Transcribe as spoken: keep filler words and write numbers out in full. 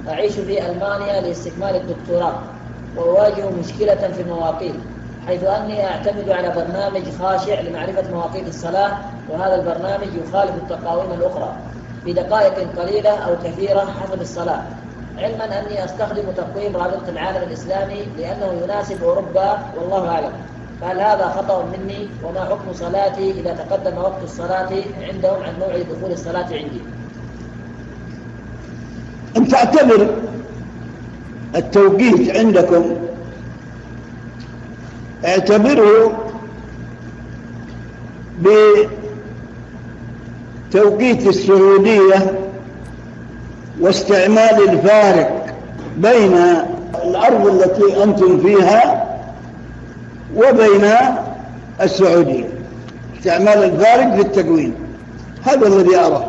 أعيش في ألمانيا لاستكمال الدكتوراه، وأواجه مشكلة في المواقيت، حيث أني أعتمد على برنامج خاشع لمعرفة مواقيت الصلاة، وهذا البرنامج يخالف التقاويم الأخرى بدقائق قليلة أو كثيرة حسب الصلاة، علما أني أستخدم تقويم رابطة العالم الإسلامي لأنه يناسب أوروبا والله أعلم. فهل هذا خطأ مني؟ وما حكم صلاتي إذا تقدم وقت الصلاة عندهم عن موعد دخول الصلاة عندي؟ أن تعتبر التوقيت عندكم، اعتبره بتوقيت السعودية واستعمال الفارق بين الأرض التي أنتم فيها وبين السعودية، استعمال الفارق في التقويم، هذا الذي أراه.